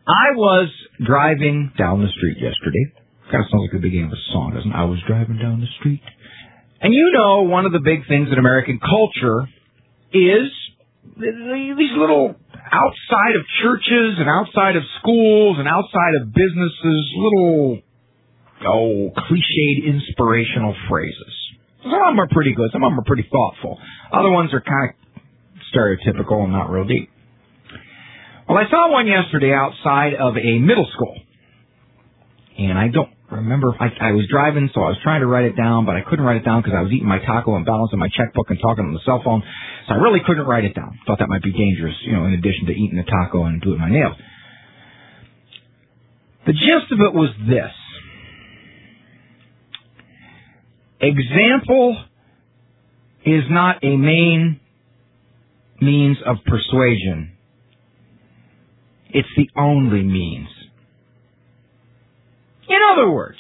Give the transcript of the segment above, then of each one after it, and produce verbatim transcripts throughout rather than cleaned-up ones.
I was driving down the street yesterday. Kind of sounds like the beginning of a song, doesn't it? I was driving down the street. And you know, one of the big things in American culture is these little, outside of churches and outside of schools and outside of businesses, little, oh, cliched inspirational phrases. Some of them are pretty good. Some of them are pretty thoughtful. Other ones are kind of stereotypical and not real deep. Well, I saw one yesterday outside of a middle school. And I don't remember if I, I was driving, so I was trying to write it down, but I couldn't write it down because I was eating my taco and balancing my checkbook and talking on the cell phone. So I really couldn't write it down. Thought that might be dangerous, you know, in addition to eating the taco and doing my nails. The gist of it was this. Example is not a main means of persuasion. It's the only means. In other words,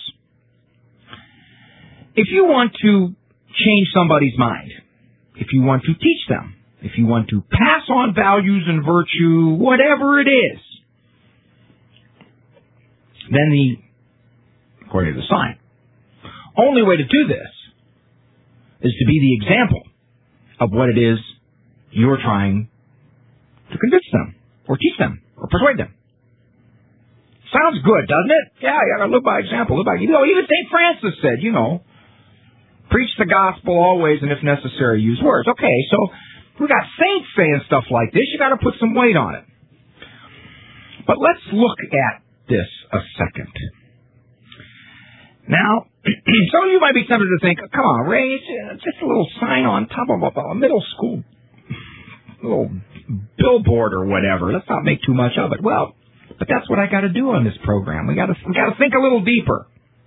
if you want to change somebody's mind, if you want to teach them, if you want to pass on values and virtue, whatever it is, then the, according to the sign, only way to do this is to be the example of what it is you're trying to convince them, or teach them, or persuade them. Sounds good, doesn't it? Yeah, you gotta live by example. Live by, you know, even Saint Francis said, you know, preach the gospel always, and if necessary, use words. Okay, so we got saints saying stuff like this. You gotta put some weight on it. But let's look at this a second. Now, some of you might be tempted to think, come on, Ray, it's just a little sign on top of a middle school, little billboard or whatever. Let's not make too much of it. Well, but that's what I got to do on this program. We got to we got to think a little deeper.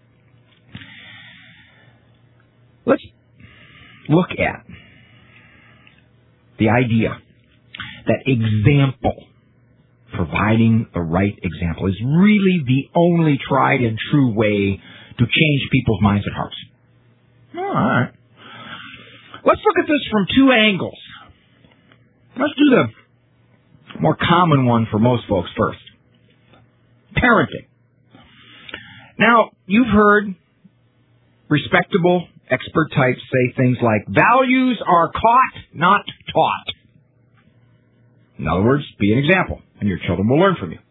Let's look at the idea that example, providing the right example, is really the only tried and true way to change people's minds and hearts. All right. Let's look at this from two angles. Let's do the more common one for most folks first. Parenting. Now, you've heard respectable expert types say things like, values are caught, not taught. In other words, be an example, and your children will learn from you.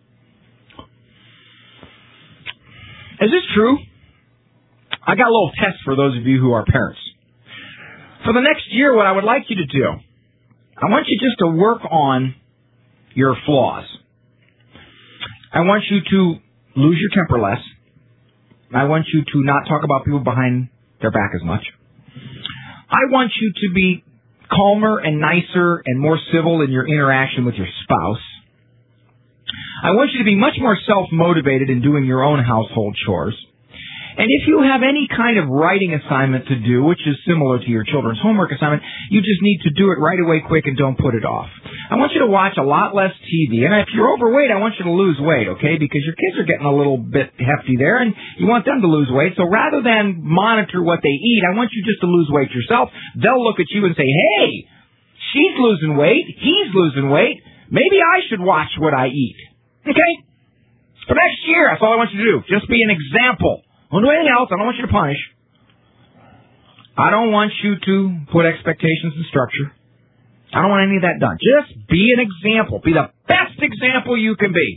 Is this true? I got a little test for those of you who are parents. For the next year, what I would like you to do, I want you just to work on your flaws. I want you to lose your temper less. I want you to not talk about people behind their back as much. I want you to be calmer and nicer and more civil in your interaction with your spouse. I want you to be much more self-motivated in doing your own household chores. And if you have any kind of writing assignment to do, which is similar to your children's homework assignment, you just need to do it right away quick and don't put it off. I want you to watch a lot less T V. And if you're overweight, I want you to lose weight, okay? Because your kids are getting a little bit hefty there, and you want them to lose weight. So rather than monitor what they eat, I want you just to lose weight yourself. They'll look at you and say, hey, she's losing weight, he's losing weight. Maybe I should watch what I eat. Okay? For next year, that's all I want you to do. Just be an example. Don't do anything else. I don't want you to punish. I don't want you to put expectations and structure. I don't want any of that done. Just be an example. Be the best example you can be.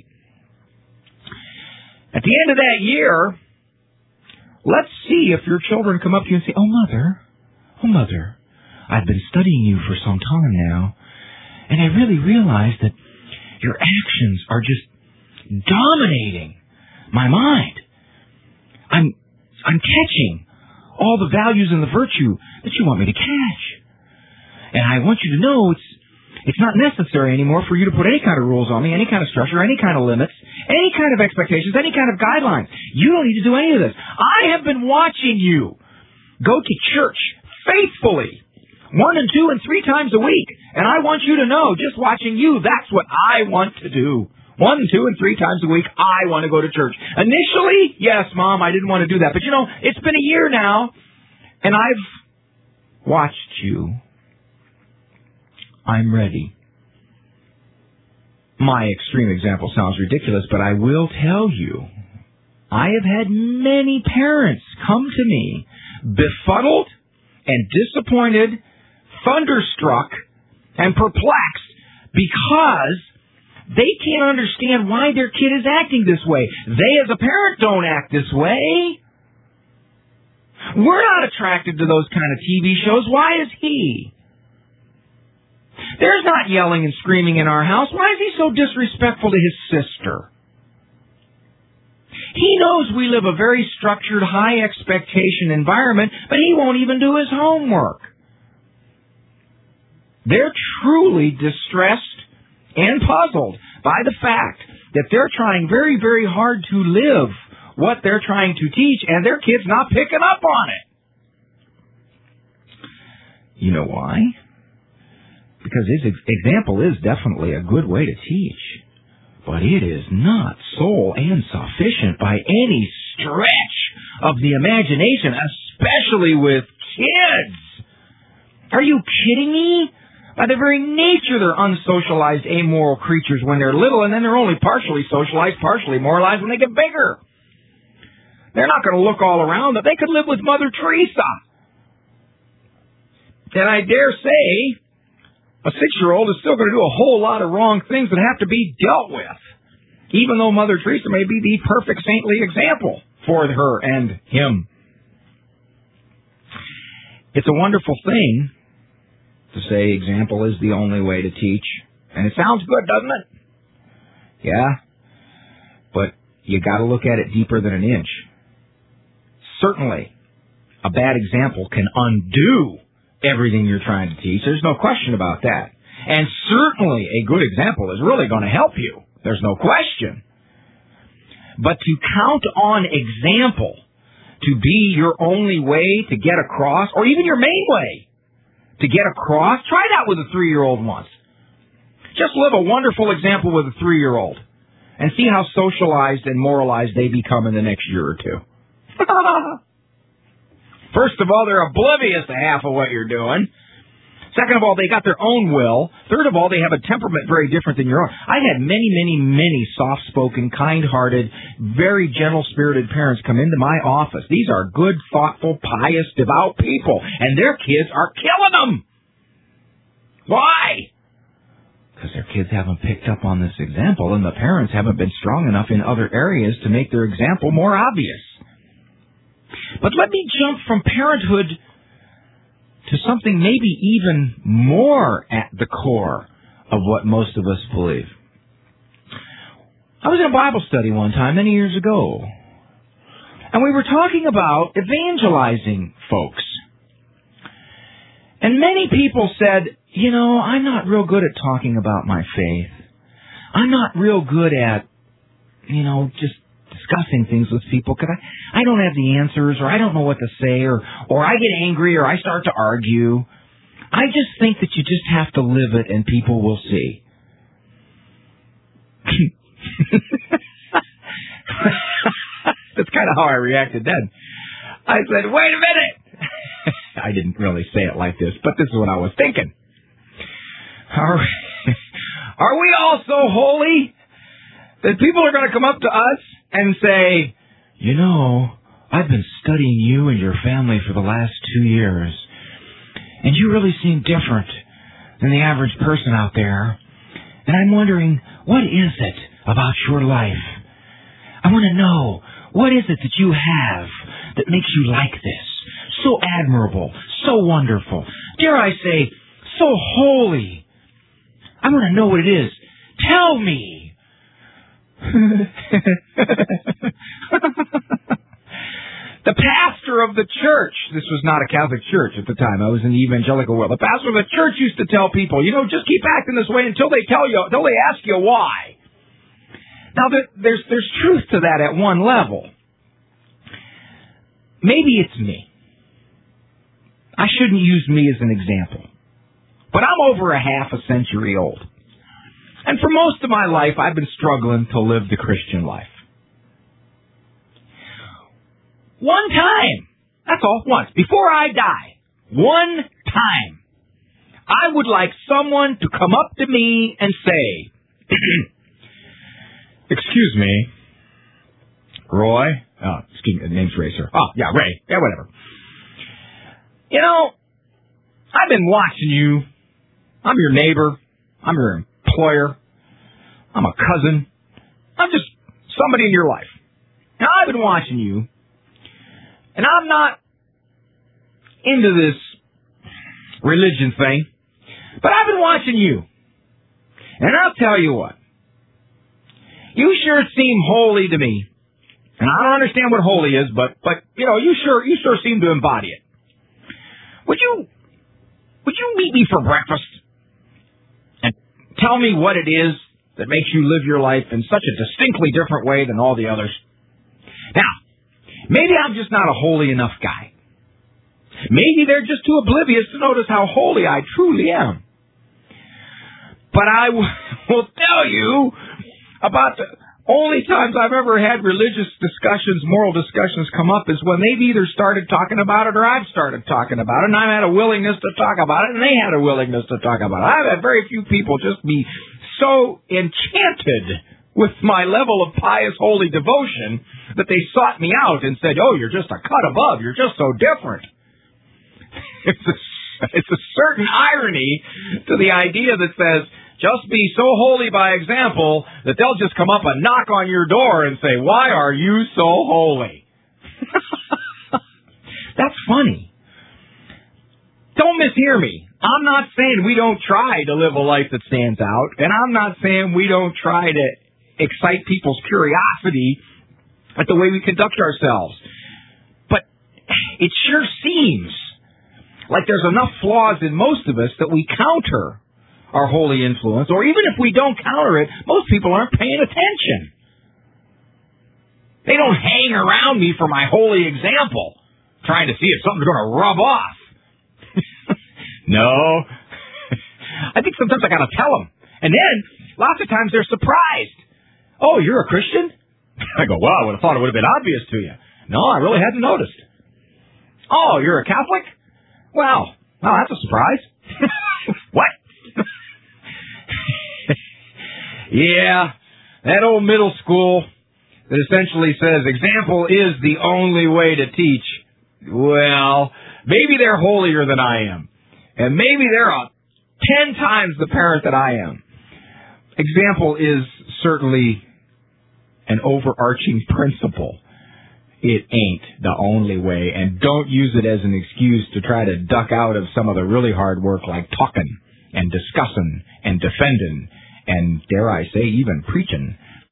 At the end of that year, let's see if your children come up to you and say, oh, Mother, oh, Mother, I've been studying you for some time now, and I really realize that your actions are just dominating my mind. I'm I'm catching all the values and the virtue that you want me to catch. And I want you to know it's it's not necessary anymore for you to put any kind of rules on me, any kind of structure, any kind of limits, any kind of expectations, any kind of guidelines. You don't need to do any of this. I have been watching you go to church faithfully one and two and three times a week. And I want you to know, just watching you, that's what I want to do. One, two, and three times a week, I want to go to church. Initially, yes, Mom, I didn't want to do that. But, you know, it's been a year now, and I've watched you. I'm ready. my extreme example sounds ridiculous, but I will tell you, I have had many parents come to me befuddled and disappointed, thunderstruck, and perplexed because they can't understand why their kid is acting this way. They, as a parent, don't act this way. We're not attracted to those kind of T V shows. Why is he? There's not yelling and screaming in our house. Why is he so disrespectful to his sister? He knows we live a very structured, high expectation environment, but he won't even do his homework. They're truly distressed and puzzled by the fact that they're trying very, very hard to live what they're trying to teach, and their kid's not picking up on it. You know why? Because his example is definitely a good way to teach, but it is not sole and sufficient by any stretch of the imagination, especially with kids. Are you kidding me? By their very nature, they're unsocialized, amoral creatures when they're little, and then they're only partially socialized, partially moralized when they get bigger. They're not going to look all around them. They could live with Mother Teresa. And I dare say, a six-year-old is still going to do a whole lot of wrong things that have to be dealt with, even though Mother Teresa may be the perfect saintly example for her and him. It's a wonderful thing to say example is the only way to teach. And it sounds good, doesn't it? Yeah. But you got to look at it deeper than an inch. Certainly, a bad example can undo everything you're trying to teach. There's no question about that. And certainly a good example is really going to help you. There's no question. But to count on example to be your only way to get across, or even your main way to get across, try that with a three-year-old once. Just live a wonderful example with a three-year-old and see how socialized and moralized they become in the next year or two. First of all, they're oblivious to half of what you're doing. Second of all, they got their own will. Third of all, they have a temperament very different than your own. I had many, many, many soft-spoken, kind-hearted, very gentle-spirited parents come into my office. These are good, thoughtful, pious, devout people, and their kids are killing them. Why? Because their kids haven't picked up on this example, and the parents haven't been strong enough in other areas to make their example more obvious. But let me jump from parenthood to something maybe even more at the core of what most of us believe. I was in a Bible study one time many years ago, and we were talking about evangelizing folks. And many people said, you know, I'm not real good at talking about my faith. I'm not real good at, you know, just discussing things with people because I, I don't have the answers, or I don't know what to say, or, or I get angry, or I start to argue. I just think that you just have to live it and people will see. That's kind of how I reacted then. I said, wait a minute. I didn't really say it like this, but this is what I was thinking. Are, are we all so holy that people are going to come up to us and say, you know, I've been studying you and your family for the last two years, and you really seem different than the average person out there, and I'm wondering, what is it about your life? I want to know, what is it that you have that makes you like this? So admirable, so wonderful, dare I say, so holy. I want to know what it is. Tell me. The pastor of the church, this was not a Catholic church at the time, I was in the evangelical world. The pastor of the church used to tell people, you know, just keep acting this way until they tell you, until they ask you why. Now, there's there's truth to that at one level. Maybe it's me. I shouldn't use me as an example. But I'm over a half a century old. And for most of my life, I've been struggling to live the Christian life. One time, that's all, once, before I die, one time, I would like someone to come up to me and say, Excuse me, Roy. Oh, excuse me, the name's Ray, sir. Oh, yeah, Ray. Yeah, whatever. You know, I've been watching you. I'm your neighbor. I'm your employer. I'm a cousin. I'm just somebody in your life. Now, I've been watching you, and I'm not into this religion thing, but I've been watching you. And I'll tell you what. You sure seem holy to me. And I don't understand what holy is, but, but you know, you sure you sure seem to embody it. Would you would you meet me for breakfast and tell me what it is that makes you live your life in such a distinctly different way than all the others? Now, maybe I'm just not a holy enough guy. Maybe they're just too oblivious to notice how holy I truly am. But I w- will tell you about the only times I've ever had religious discussions, moral discussions come up is when they've either started talking about it or I've started talking about it, and I've had a willingness to talk about it, and they had a willingness to talk about it. I've had very few people just be so enchanted with my level of pious, holy devotion that they sought me out and said, oh, you're just a cut above. You're just so different. It's a, it's a certain irony to the idea that says, just be so holy by example that they'll just come up and knock on your door and say, why are you so holy? That's funny. Don't mishear me. I'm not saying we don't try to live a life that stands out, and I'm not saying we don't try to excite people's curiosity at the way we conduct ourselves. But it sure seems like there's enough flaws in most of us that we counter our holy influence, or even if we don't counter it, most people aren't paying attention. They don't hang around me for my holy example, trying to see if something's going to rub off. No. I think sometimes I got to tell them. And then, lots of times they're surprised. Oh, you're a Christian? I go, well, I would have thought it would have been obvious to you. No, I really hadn't noticed. Oh, you're a Catholic? Well, well, that's a surprise. What? Yeah, that old middle school that essentially says example is the only way to teach. Well, maybe they're holier than I am. And maybe they're a ten times the parent that I am. Example is certainly an overarching principle. It ain't the only way. And don't use it as an excuse to try to duck out of some of the really hard work like talking and discussing and defending and, dare I say, even preaching